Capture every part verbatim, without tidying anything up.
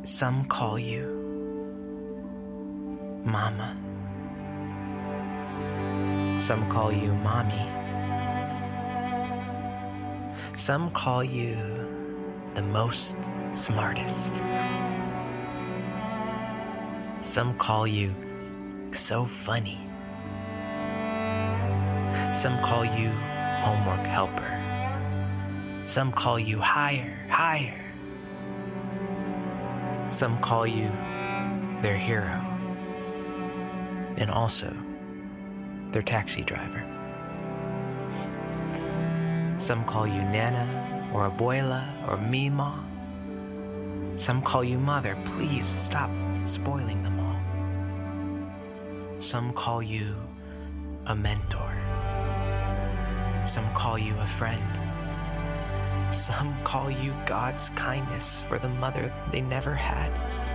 Some call you Mama. Some call you Mommy. Some call you the most smartest. Some call you so funny. Some call you homework helper. Some call you higher, higher. Some call you their hero. And also their taxi driver. Some call you Nana or Abuela or Mima. Some call you Mother. Please stop spoiling them all. Some call you a mentor. Some call you a friend. Some call you God's kindness for the mother they never had.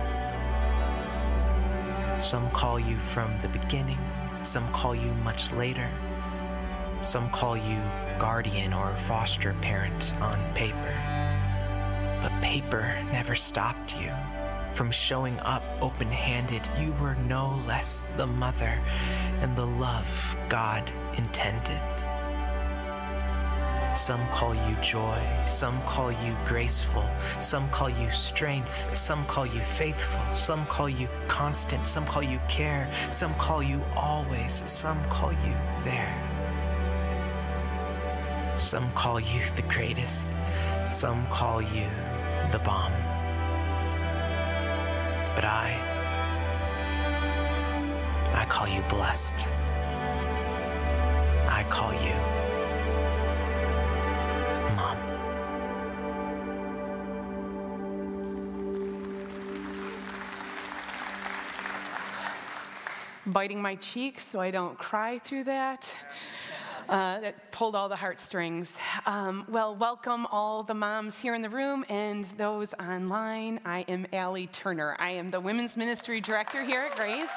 Some call you from the beginning. Some call you much later. Some call you guardian or foster parent on paper. But paper never stopped you from showing up open-handed. You were no less the mother and the love God intended. Some call you joy, some call you graceful, some call you strength, some call you faithful, some call you constant, some call you care, some call you always, some call you there. Some call you the greatest, some call you the bomb. But I, I call you blessed. I call you Mom. Biting my cheeks so I don't cry through that. Uh, that pulled all the heartstrings. Um, well, welcome all the moms here in the room and those online. I am Allie Turner. I am the Women's Ministry Director here at Grace.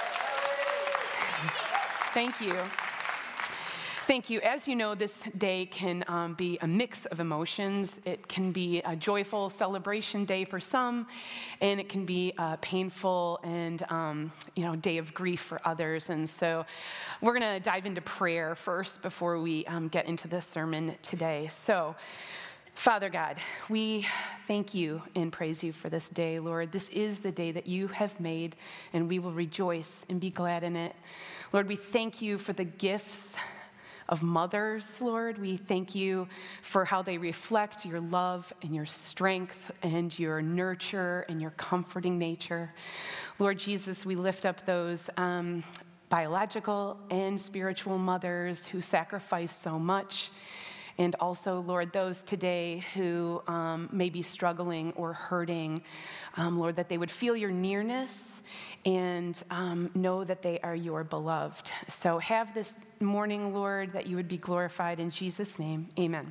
Thank you. Thank you. As you know, this day can um, be a mix of emotions. It can be a joyful celebration day for some, and it can be a painful and um, you know day of grief for others. And so we're going to dive into prayer first before we um, get into the sermon today. So, Father God, we thank you and praise you for this day, Lord. This is the day that you have made, and we will rejoice and be glad in it. Lord, we thank you for the gifts of mothers, Lord. We thank you for how they reflect your love and your strength and your nurture and your comforting nature. Lord Jesus, we lift up those um, biological and spiritual mothers who sacrifice so much. And also, Lord, those today who um, may be struggling or hurting, um, Lord, that they would feel your nearness and um, know that they are your beloved. So have this morning, Lord, that you would be glorified in Jesus' name. Amen.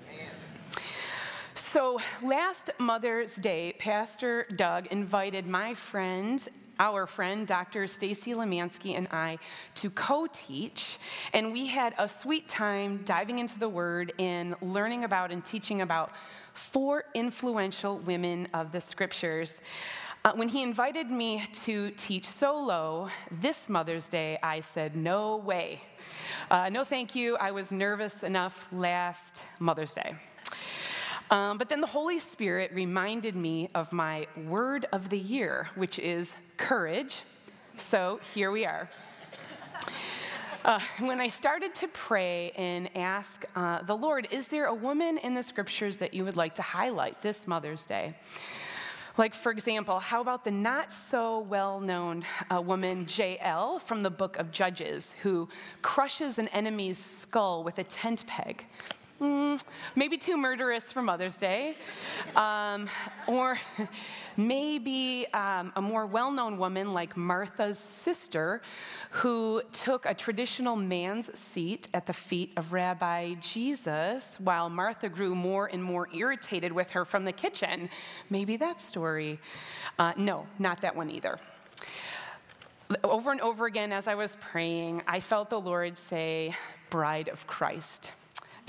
So last Mother's Day, Pastor Doug invited my friend, our friend, Doctor Stacy Lemansky, and I to co-teach, and we had a sweet time diving into the Word and learning about and teaching about four influential women of the Scriptures. Uh, when he invited me to teach solo this Mother's Day, I said, no way. Uh, no thank you. I was nervous enough last Mother's Day. Um, but then the Holy Spirit reminded me of my word of the year, which is courage. So here we are. Uh, when I started to pray and ask uh, the Lord, is there a woman in the Scriptures that you would like to highlight this Mother's Day? Like, for example, how about the not so well-known uh, woman Jael from the book of Judges, who crushes an enemy's skull with a tent peg? Mm, maybe too murderous for Mother's Day. Um, or maybe um, a more well-known woman like Martha's sister, who took a traditional man's seat at the feet of Rabbi Jesus while Martha grew more and more irritated with her from the kitchen. Maybe that story. Uh, no, not that one either. Over and over again as I was praying, I felt the Lord say, Bride of Christ.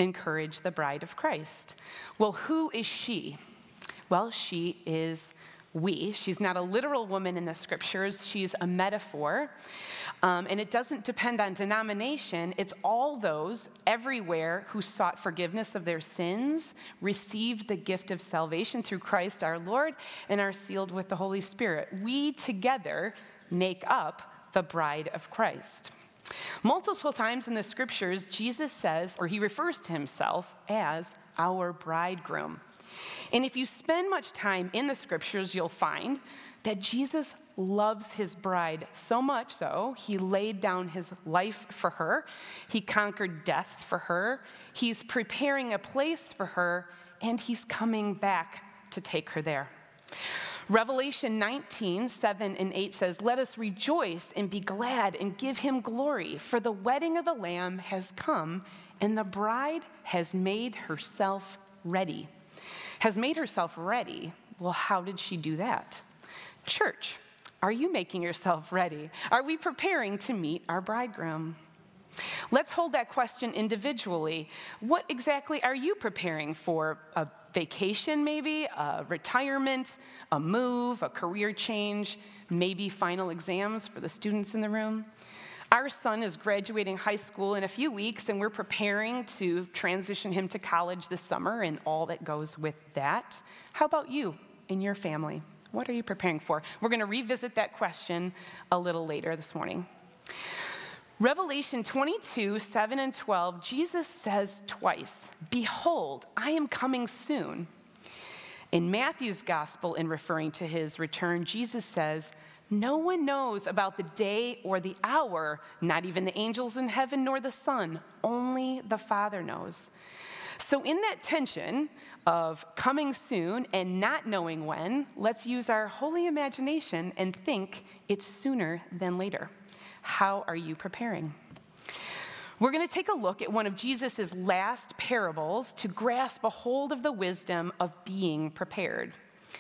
Encourage the bride of Christ. Well, who is she? Well, she is We. She's not a literal woman in the scriptures. She's a metaphor. Um, and it doesn't depend on denomination. It's all those everywhere who sought forgiveness of their sins, received the gift of salvation through Christ our Lord, and are sealed with the Holy Spirit. We together make up the bride of Christ. Multiple times in the scriptures, Jesus says, or he refers to himself as our bridegroom. And if you spend much time in the scriptures, you'll find that Jesus loves his bride so much so, he laid down his life for her. He conquered death for her. He's preparing a place for her, and he's coming back to take her there. Revelation nineteen, seven and eight says, "Let us rejoice and be glad and give him glory, for the wedding of the Lamb has come, and the bride has made herself ready." Has made herself ready. Well, how did she do that? Church, are you making yourself ready? Are we preparing to meet our bridegroom? Let's hold that question individually. What exactly are you preparing for? A vacation maybe, a retirement, a move, a career change, maybe final exams for the students in the room? Our son is graduating high school in a few weeks, and we're preparing to transition him to college this summer and all that goes with that. How about you and your family? What are you preparing for? We're going to revisit that question a little later this morning. Revelation twenty-two, seven and twelve, Jesus says twice, "Behold, I am coming soon." In Matthew's gospel, in referring to his return, Jesus says, "No one knows about the day or the hour, not even the angels in heaven nor the Son. Only the Father knows." So in that tension of coming soon and not knowing when, let's use our holy imagination and think it's sooner than later. How are you preparing? We're going to take a look at one of Jesus' last parables to grasp a hold of the wisdom of being prepared.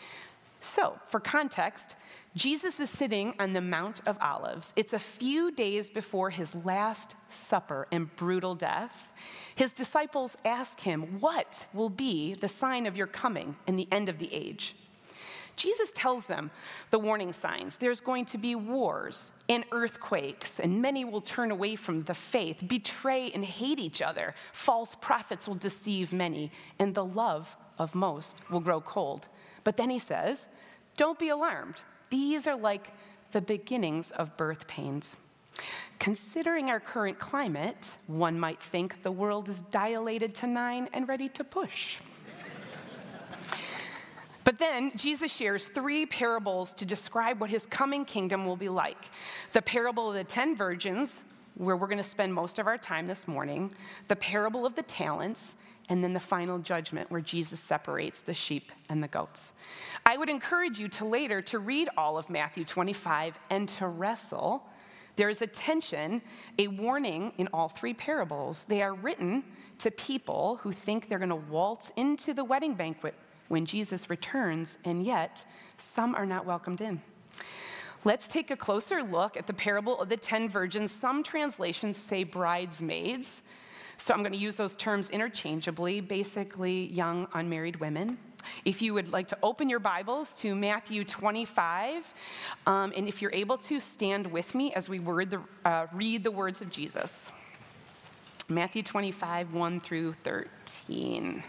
So, for context, Jesus is sitting on the Mount of Olives. It's a few days before his last supper and brutal death. His disciples ask him, "What will be the sign of your coming and the end of the age?" Jesus tells them the warning signs. There's going to be wars and earthquakes, and many will turn away from the faith, betray and hate each other. False prophets will deceive many, and the love of most will grow cold. But then he says, don't be alarmed. These are like the beginnings of birth pains. Considering our current climate, one might think the world is dilated to nine and ready to push. But then Jesus shares three parables to describe what his coming kingdom will be like. The parable of the ten virgins, where we're going to spend most of our time this morning, the parable of the talents, and then the final judgment where Jesus separates the sheep and the goats. I would encourage you to later to read all of Matthew twenty-five and to wrestle. There is a tension, a warning in all three parables. They are written to people who think they're going to waltz into the wedding banquet when Jesus returns, and yet some are not welcomed in. Let's take a closer look at the parable of the ten virgins. Some translations say bridesmaids, so I'm going to use those terms interchangeably, basically young unmarried women. If you would like to open your Bibles to Matthew twenty-five, um, and if you're able to, stand with me as we word the, uh, read the words of Jesus. Matthew twenty-five, one through thirteen.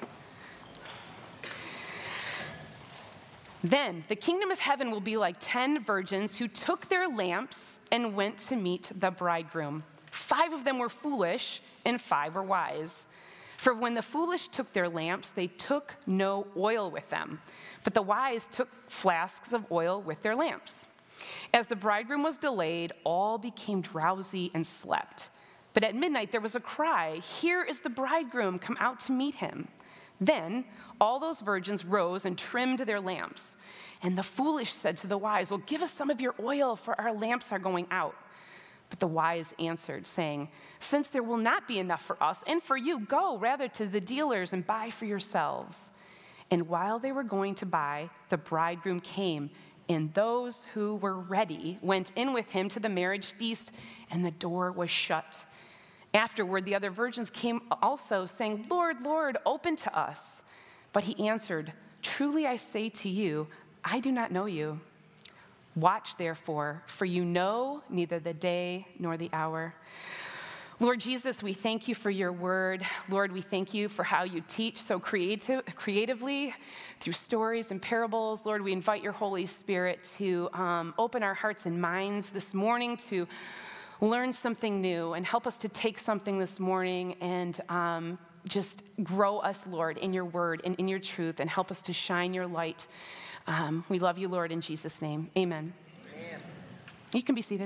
Then the kingdom of heaven will be like ten virgins who took their lamps and went to meet the bridegroom. Five of them were foolish and five were wise. For when the foolish took their lamps, they took no oil with them, but the wise took flasks of oil with their lamps. As the bridegroom was delayed, all became drowsy and slept. But at midnight there was a cry, "Here is the bridegroom, come out to meet him." Then all those virgins rose and trimmed their lamps. And the foolish said to the wise, "Well, give us some of your oil, for our lamps are going out." But the wise answered, saying, "Since there will not be enough for us and for you, go rather to the dealers and buy for yourselves." And while they were going to buy, the bridegroom came, and those who were ready went in with him to the marriage feast, and the door was shut. Afterward, the other virgins came also, saying, "Lord, Lord, open to us." But he answered, "Truly I say to you, I do not know you. Watch, therefore, for you know neither the day nor the hour. Lord Jesus, we thank you for your word. Lord, we thank you for how you teach so creative, creatively through stories and parables. Lord, we invite your Holy Spirit to um, open our hearts and minds this morning to learn something new and help us to take something this morning and um, just grow us, Lord, in your word and in your truth and help us to shine your light. Um, we love you, Lord, in Jesus' name. Amen. Amen. You can be seated.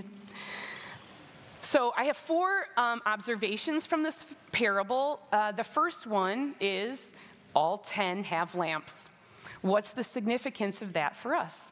So I have four um, observations from this parable. Uh, the first one is all ten have lamps. What's the significance of that for us?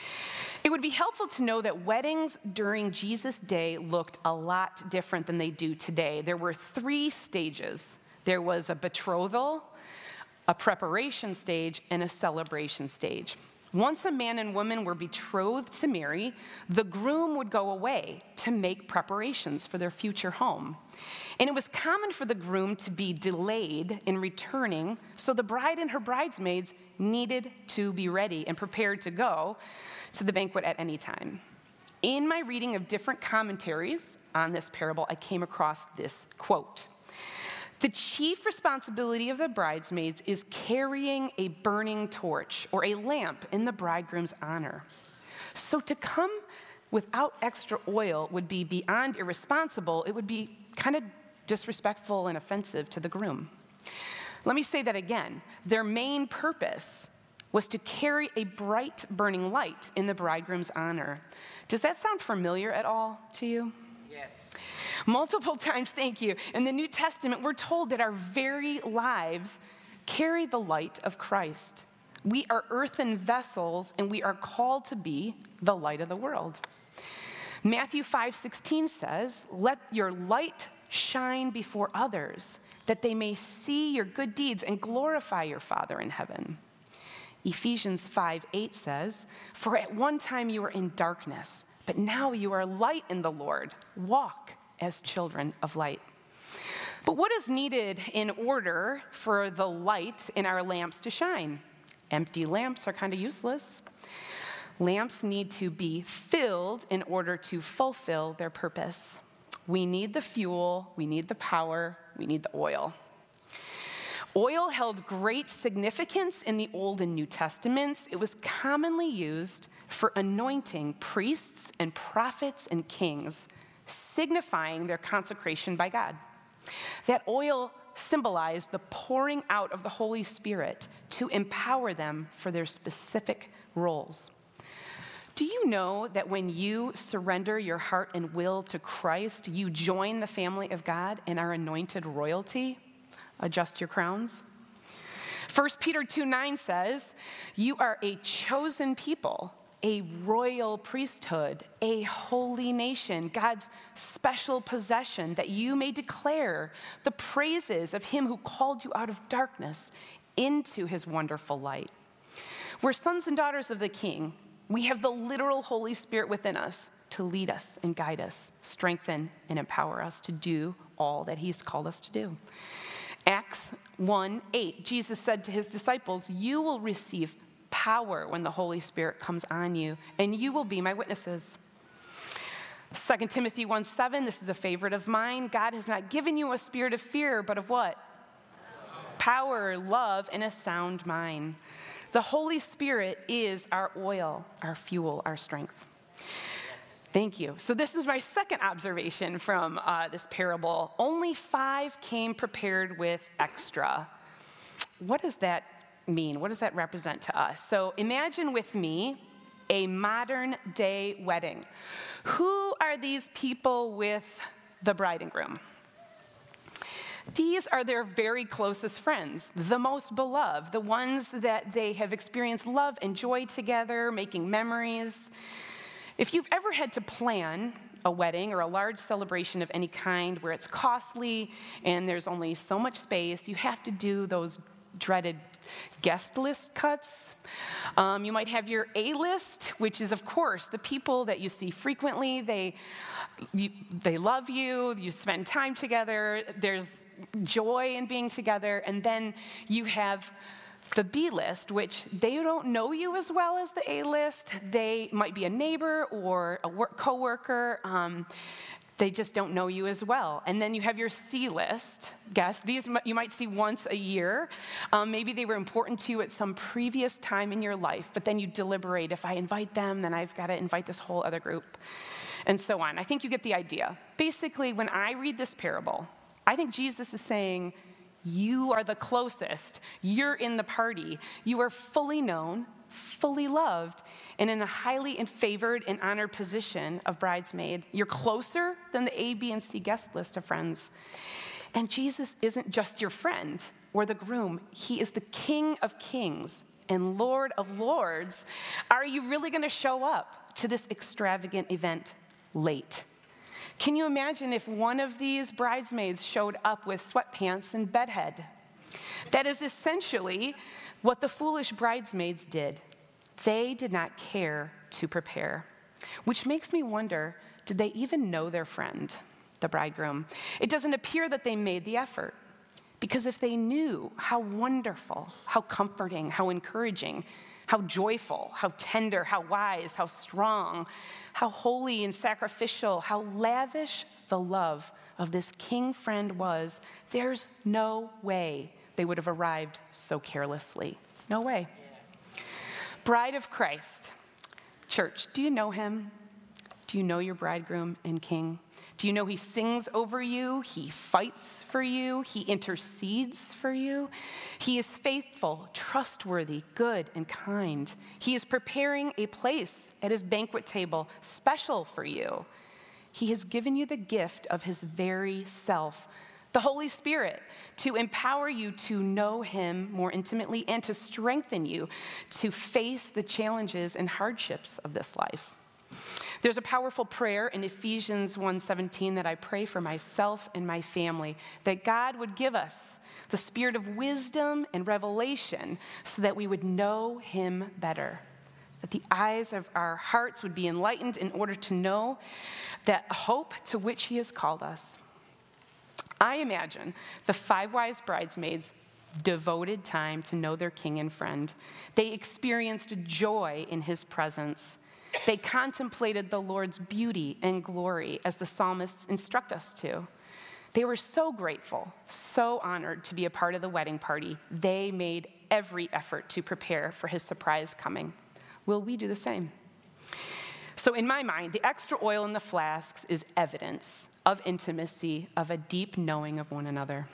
It would be helpful to know that weddings during Jesus' day looked a lot different than they do today. There were three stages. There was a betrothal, a preparation stage, and a celebration stage. Once a man and woman were betrothed to marry, the groom would go away to make preparations for their future home. And it was common for the groom to be delayed in returning, so the bride and her bridesmaids needed to be ready and prepared to go to the banquet at any time. In my reading of different commentaries on this parable, I came across this quote. The chief responsibility of the bridesmaids is carrying a burning torch or a lamp in the bridegroom's honor. So to come without extra oil would be beyond irresponsible. It would be kind of disrespectful and offensive to the groom. Let me say that again. Their main purpose was to carry a bright burning light in the bridegroom's honor. Does that sound familiar at all to you? Yes. Multiple times, thank you. In the New Testament, we're told that our very lives carry the light of Christ. We are earthen vessels, and we are called to be the light of the world. Matthew five sixteen says, "Let your light shine before others, that they may see your good deeds and glorify your Father in heaven." Ephesians five eight says, "For at one time you were in darkness, but now you are light in the Lord. Walk as children of light." But what is needed in order for the light in our lamps to shine? Empty lamps are kind of useless. Lamps need to be filled in order to fulfill their purpose. We need the fuel, we need the power, we need the oil. Oil held great significance in the Old and New Testaments. It was commonly used for anointing priests and prophets and kings, signifying their consecration by God. That oil symbolized the pouring out of the Holy Spirit to empower them for their specific roles. Do you know that when you surrender your heart and will to Christ, you join the family of God and are anointed royalty? Adjust your crowns. First Peter two nine says, "You are a chosen people, a royal priesthood, a holy nation, God's special possession, that you may declare the praises of him who called you out of darkness into his wonderful light." We're sons and daughters of the King. We have the literal Holy Spirit within us to lead us and guide us, strengthen and empower us to do all that he's called us to do. Acts one eight, Jesus said to his disciples, "You will receive power when the Holy Spirit comes on you, and you will be my witnesses." Second Timothy one seven, this is a favorite of mine. God has not given you a spirit of fear, but of what? Power, love, and a sound mind. The Holy Spirit is our oil, our fuel, our strength. Thank you. So this is my second observation from uh, this parable. Only five came prepared with extra. What does that mean? What does that represent to us? So imagine with me a modern day wedding. Who are these people with the bride and groom? These are their very closest friends, the most beloved, the ones that they have experienced love and joy together, making memories. If you've ever had to plan a wedding or a large celebration of any kind where it's costly and there's only so much space, you have to do those dreaded guest list cuts. Um, you might have your A-list, which is, of course, the people that you see frequently. They, you, they love you. You spend time together. There's joy in being together. And then you have the B list, which they don't know you as well as the A list. They might be a neighbor or a work, coworker. Um, they just don't know you as well. And then you have your C list guests. These you might see once a year. Um, maybe they were important to you at some previous time in your life, but then you deliberate, if I invite them, then I've got to invite this whole other group, and so on. I think you get the idea. Basically, when I read this parable, I think Jesus is saying, you are the closest. You're in the party. You are fully known, fully loved, and in a highly favored and honored position of bridesmaid. You're closer than the A, B, and C guest list of friends. And Jesus isn't just your friend or the groom. He is the King of kings and Lord of lords. Are you really going to show up to this extravagant event late? Can you imagine if one of these bridesmaids showed up with sweatpants and bedhead? That is essentially what the foolish bridesmaids did. They did not care to prepare, which makes me wonder, did they even know their friend, the bridegroom? It doesn't appear that they made the effort, because if they knew how wonderful, how comforting, how encouraging, how joyful, how tender, how wise, how strong, how holy and sacrificial, how lavish the love of this king friend was, there's no way they would have arrived so carelessly. No way. Yes. Bride of Christ. Church, do you know him? Do you know your bridegroom and king? Do you know he sings over you? He fights for you. He intercedes for you. He is faithful, trustworthy, good, and kind. He is preparing a place at his banquet table special for you. He has given you the gift of his very self, the Holy Spirit, to empower you to know him more intimately and to strengthen you to face the challenges and hardships of this life. There's a powerful prayer in Ephesians one seventeen that I pray for myself and my family, that God would give us the spirit of wisdom and revelation so that we would know him better, that the eyes of our hearts would be enlightened in order to know that hope to which he has called us. I imagine the five wise bridesmaids devoted time to know their king and friend. They experienced joy in his presence. They contemplated the Lord's beauty and glory as the psalmists instruct us to. They were so grateful, so honored to be a part of the wedding party. They made every effort to prepare for his surprise coming. Will we do the same? So in my mind, the extra oil in the flasks is evidence of intimacy, of a deep knowing of one another.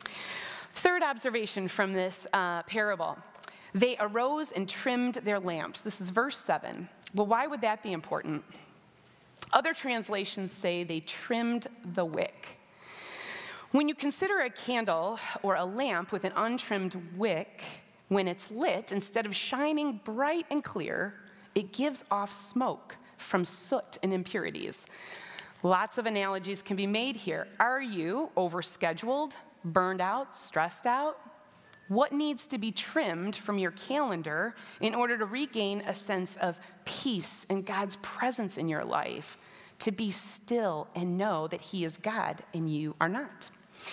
Third observation from this uh, parable. They arose and trimmed their lamps. This is verse seven. Well, why would that be important? Other translations say they trimmed the wick. When you consider a candle or a lamp with an untrimmed wick, when it's lit, instead of shining bright and clear, it gives off smoke from soot and impurities. Lots of analogies can be made here. Are you overscheduled, burned out, stressed out? What needs to be trimmed from your calendar in order to regain a sense of peace and God's presence in your life? To be still and know that he is God and you are not.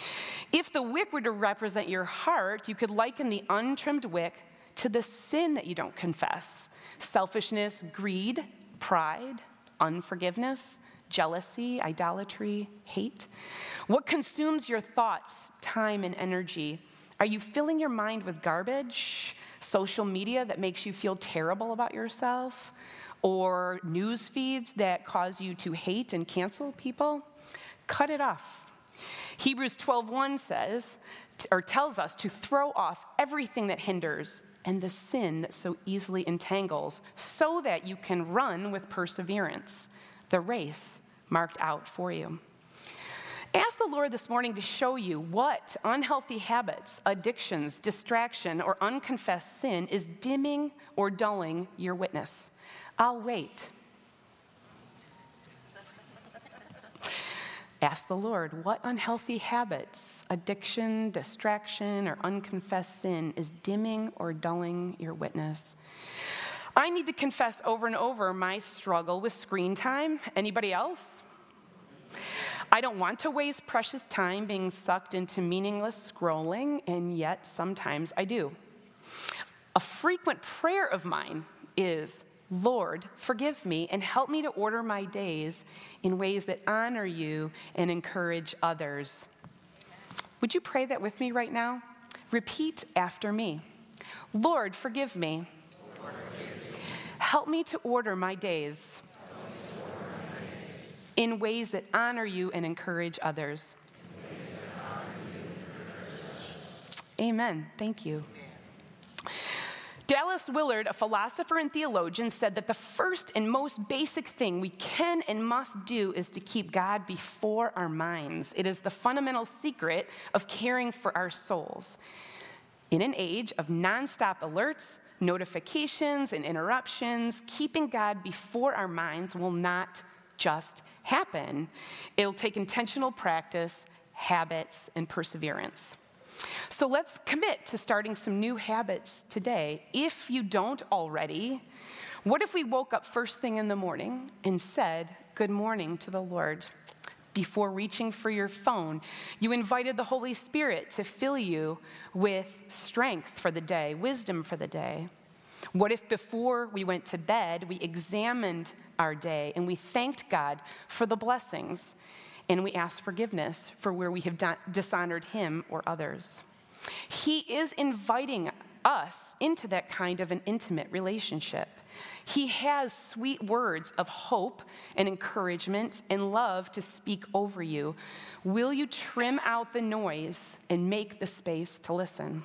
If the wick were to represent your heart, you could liken the untrimmed wick to the sin that you don't confess. Selfishness, greed, pride, unforgiveness, jealousy, idolatry, hate. What consumes your thoughts, time, and energy? Are you filling your mind with garbage, social media that makes you feel terrible about yourself, or news feeds that cause you to hate and cancel people? Cut it off. Hebrews twelve one says, or tells us to throw off everything that hinders and the sin that so easily entangles, so that you can run with perseverance the race marked out for you. Ask the Lord this morning to show you what unhealthy habits, addictions, distraction, or unconfessed sin is dimming or dulling your witness. I'll wait. Ask the Lord, what unhealthy habits, addiction, distraction, or unconfessed sin is dimming or dulling your witness? I need to confess over and over my struggle with screen time. Anybody else? I don't want to waste precious time being sucked into meaningless scrolling, and yet sometimes I do. A frequent prayer of mine is, Lord, forgive me and help me to order my days in ways that honor you and encourage others. Would you pray that with me right now? Repeat after me. Lord, forgive me. Lord, forgive me. Help me to order my days in ways that honor you and encourage others. Amen. Thank you. Dallas Willard, a philosopher and theologian, said that the first and most basic thing we can and must do is to keep God before our minds. It is the fundamental secret of caring for our souls. In an age of nonstop alerts, notifications, and interruptions, keeping God before our minds will not just happen. It'll take intentional practice, habits, and perseverance. So let's commit to starting some new habits today. If you don't already, what if we woke up first thing in the morning and said, good morning to the Lord? Before reaching for your phone, you invited the Holy Spirit to fill you with strength for the day, wisdom for the day. What if before we went to bed, we examined our day and we thanked God for the blessings and we asked forgiveness for where we have dishonored him or others? He is inviting us into that kind of an intimate relationship. He has sweet words of hope and encouragement and love to speak over you. Will you trim out the noise and make the space to listen?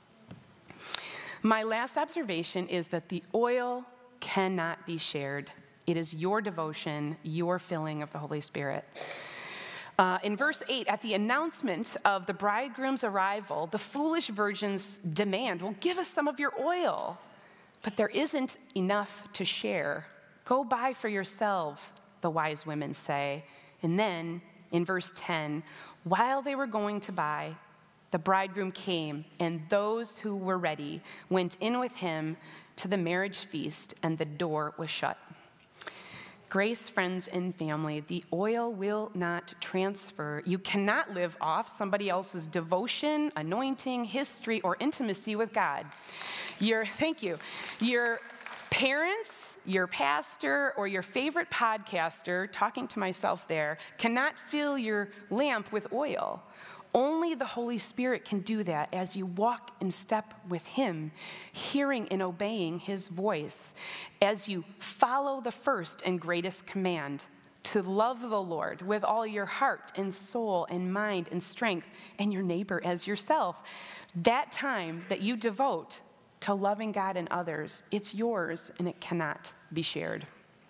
My last observation is that the oil cannot be shared. It is your devotion, your filling of the Holy Spirit. Uh, in verse eight, at the announcement of the bridegroom's arrival, the foolish virgins demand, well, give us some of your oil. But there isn't enough to share. Go buy for yourselves, the wise women say. And then in verse ten, while they were going to buy, the bridegroom came, and those who were ready went in with him to the marriage feast, and the door was shut. Grace, friends, and family, the oil will not transfer. You cannot live off somebody else's devotion, anointing, history, or intimacy with God. Your, thank you. Your parents, your pastor, or your favorite podcaster, talking to myself there, cannot fill your lamp with oil. Only the Holy Spirit can do that as you walk in step with him, hearing and obeying his voice, as you follow the first and greatest command, to love the Lord with all your heart and soul and mind and strength, and your neighbor as yourself. That time that you devote to loving God and others, it's yours and it cannot be shared.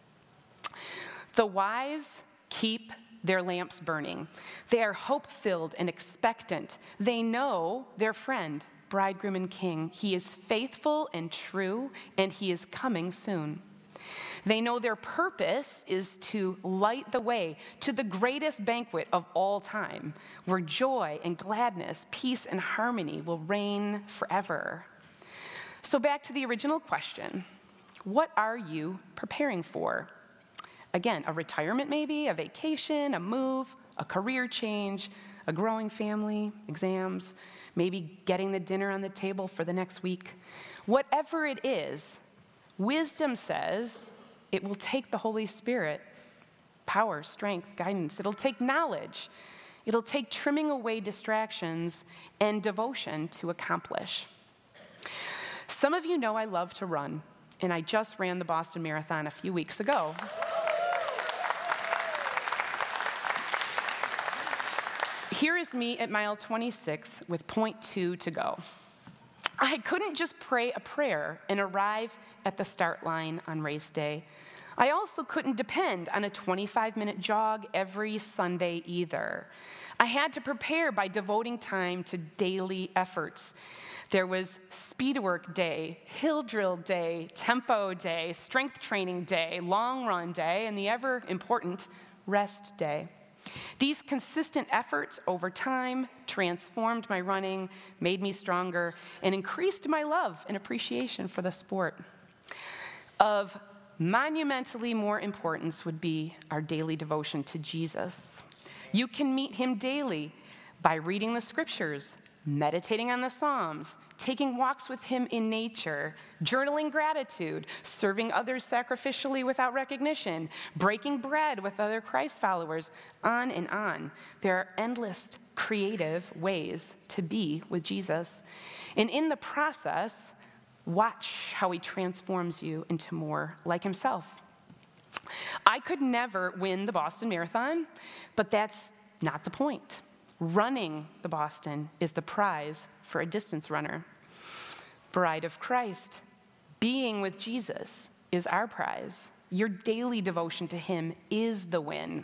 The wise keep their lamps burning. They are hope-filled and expectant. They know their friend, bridegroom and king. He is faithful and true, and he is coming soon. They know their purpose is to light the way to the greatest banquet of all time, where joy and gladness, peace and harmony will reign forever. So back to the original question, what are you preparing for? Again, a retirement maybe, a vacation, a move, a career change, a growing family, exams, maybe getting the dinner on the table for the next week. Whatever it is, wisdom says it will take the Holy Spirit, power, strength, guidance. It'll take knowledge. It'll take trimming away distractions and devotion to accomplish. Some of you know I love to run, and I just ran the Boston Marathon a few weeks ago. Here is me at mile twenty-six with point two to go. I couldn't just pray a prayer and arrive at the start line on race day. I also couldn't depend on a twenty-five minute jog every Sunday either. I had to prepare by devoting time to daily efforts. There was speed work day, hill drill day, tempo day, strength training day, long run day, and the ever important rest day. These consistent efforts over time transformed my running, made me stronger, and increased my love and appreciation for the sport. Of monumentally more importance would be our daily devotion to Jesus. You can meet him daily by reading the scriptures, meditating on the Psalms, taking walks with him in nature, journaling gratitude, serving others sacrificially without recognition, breaking bread with other Christ followers, on and on. There are endless creative ways to be with Jesus. And in the process, watch how he transforms you into more like himself. I could never win the Boston Marathon, but that's not the point. Running the Boston is the prize for a distance runner. Bride of Christ, being with Jesus is our prize. Your daily devotion to him is the win.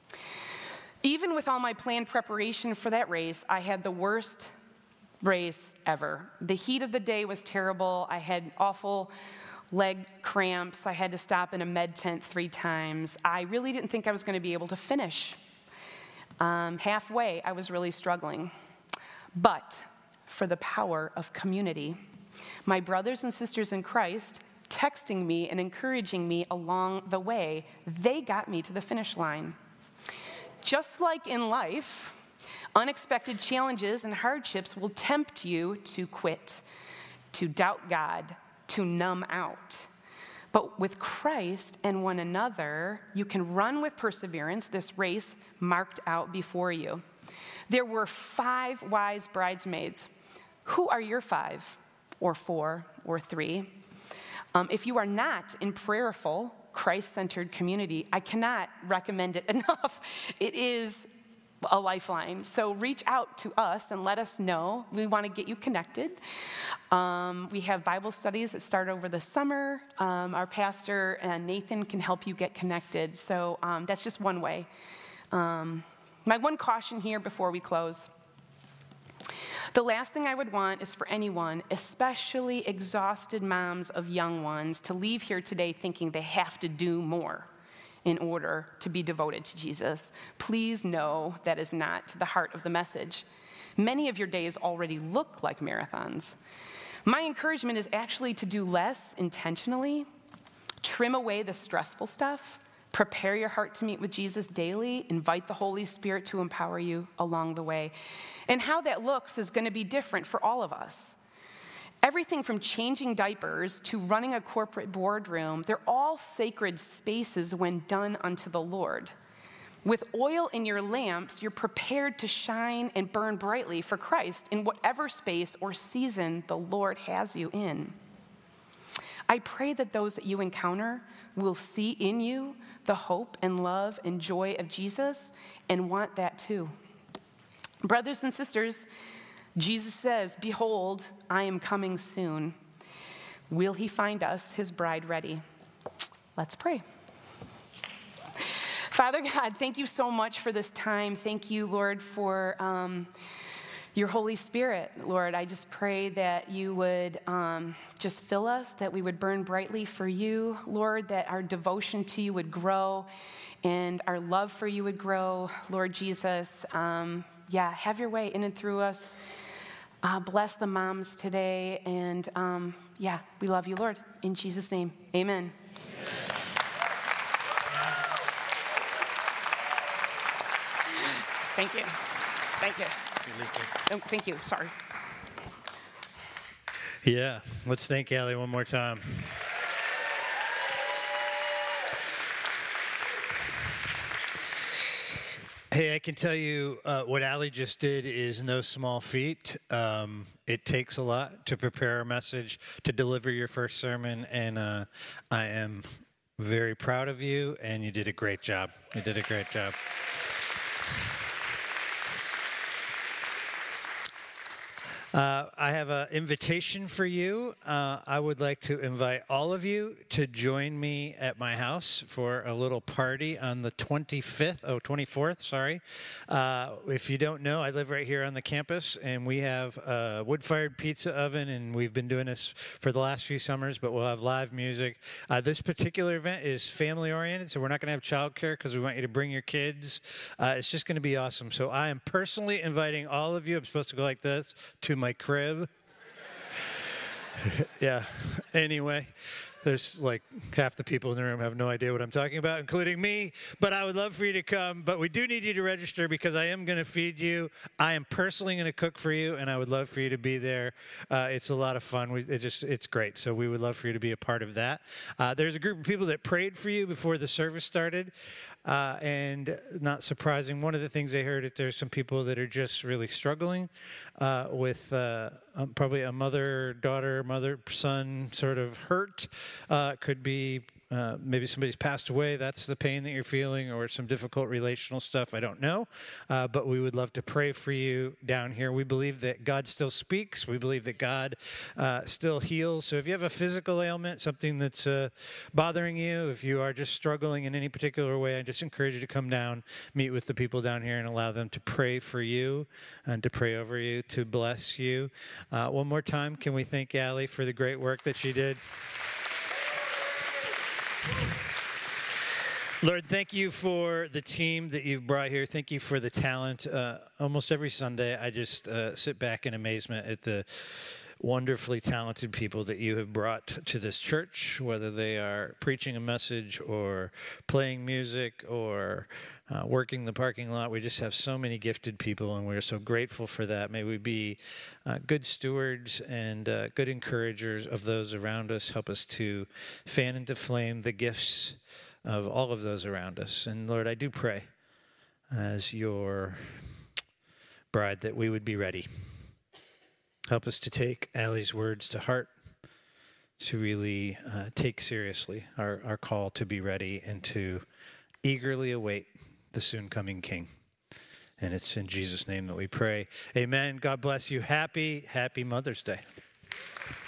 Even with all my planned preparation for that race, I had the worst race ever. The heat of the day was terrible. I had awful leg cramps. I had to stop in a med tent three times. I really didn't think I was going to be able to finish. Um, halfway, I was really struggling. But for the power of community, my brothers and sisters in Christ texting me and encouraging me along the way, they got me to the finish line. Just like in life, unexpected challenges and hardships will tempt you to quit, to doubt God, to numb out. But with Christ and one another, you can run with perseverance this race marked out before you. There were five wise bridesmaids. Who are your five, or four, or three? Um, if you are not in prayerful, Christ-centered community, I cannot recommend it enough. It is a lifeline. So reach out to us and let us know. We want to get you connected. Um, we have Bible studies that start over the summer. Um, our pastor, uh, Nathan, can help you get connected. So um, that's just one way. Um, my one caution here before we close. The last thing I would want is for anyone, especially exhausted moms of young ones, to leave here today thinking they have to do more in order to be devoted to Jesus. Please know that is not the heart of the message. Many of your days already look like marathons. My encouragement is actually to do less intentionally, trim away the stressful stuff, prepare your heart to meet with Jesus daily, invite the Holy Spirit to empower you along the way. And how that looks is going to be different for all of us. Everything from changing diapers to running a corporate boardroom, they're all sacred spaces when done unto the Lord. With oil in your lamps, you're prepared to shine and burn brightly for Christ in whatever space or season the Lord has you in. I pray that those that you encounter will see in you the hope and love and joy of Jesus and want that too. Brothers and sisters, Jesus says, "Behold, I am coming soon. Will he find us, his bride, ready?" Let's pray. Father God, thank you so much for this time. Thank you, Lord, for um, your Holy Spirit. Lord, I just pray that you would um, just fill us, that we would burn brightly for you, Lord, that our devotion to you would grow and our love for you would grow. Lord Jesus, um, yeah, have your way in and through us. Uh, bless the moms today. And um, yeah, we love you, Lord. In Jesus' name, amen. Amen. Thank you. Thank you. Oh, thank you. Sorry. Yeah. Let's thank Allie one more time. Hey, I can tell you uh, what Allie just did is no small feat. Um, it takes a lot to prepare a message, to deliver your first sermon, and uh, I am very proud of you, and you did a great job. You did a great job. Uh, I have an invitation for you. Uh, I would like to invite all of you to join me at my house for a little party on the twenty-fifth, oh, twenty-fourth, sorry. Uh, if you don't know, I live right here on the campus, and we have a wood-fired pizza oven, and we've been doing this for the last few summers, but we'll have live music. Uh, this particular event is family-oriented, so we're not going to have childcare because we want you to bring your kids. Uh, it's just going to be awesome. So I am personally inviting all of you, I'm supposed to go like this, to my crib. Yeah, anyway. There's like half the people in the room have no idea what I'm talking about, including me. But I would love for you to come. But we do need you to register because I am going to feed you. I am personally going to cook for you, and I would love for you to be there. Uh, it's a lot of fun. We, it just it's great. So we would love for you to be a part of that. Uh, there's a group of people that prayed for you before the service started. Uh, and not surprising, one of the things I heard that there's some people that are just really struggling uh, with uh, um, probably a mother, daughter, mother, son sort of hurt. Uh, could be uh, maybe somebody's passed away. That's the pain that you're feeling, or some difficult relational stuff. I don't know. Uh, but we would love to pray for you down here. We believe that God still speaks. We believe that God uh, still heals. So if you have a physical ailment, something that's uh, bothering you, if you are just struggling in any particular way, I just encourage you to come down, meet with the people down here, and allow them to pray for you and to pray over you, to bless you. Uh, one more time, can we thank Allie for the great work that she did? Lord, thank you for the team that you've brought here. Thank you for the talent. Uh, almost every Sunday, I just uh, sit back in amazement at the wonderfully talented people that you have brought to this church, whether they are preaching a message or playing music or uh, working the parking lot. We just have so many gifted people, and we're so grateful for that. May we be uh, good stewards and uh, good encouragers of those around us. Help us to fan into flame the gifts of all of those around us. And Lord, I do pray as your bride that we would be ready. Help us to take Allie's words to heart, to really uh, take seriously our, our call to be ready and to eagerly await the soon coming King. And it's in Jesus' name that we pray. Amen. God bless you. Happy, happy Mother's Day.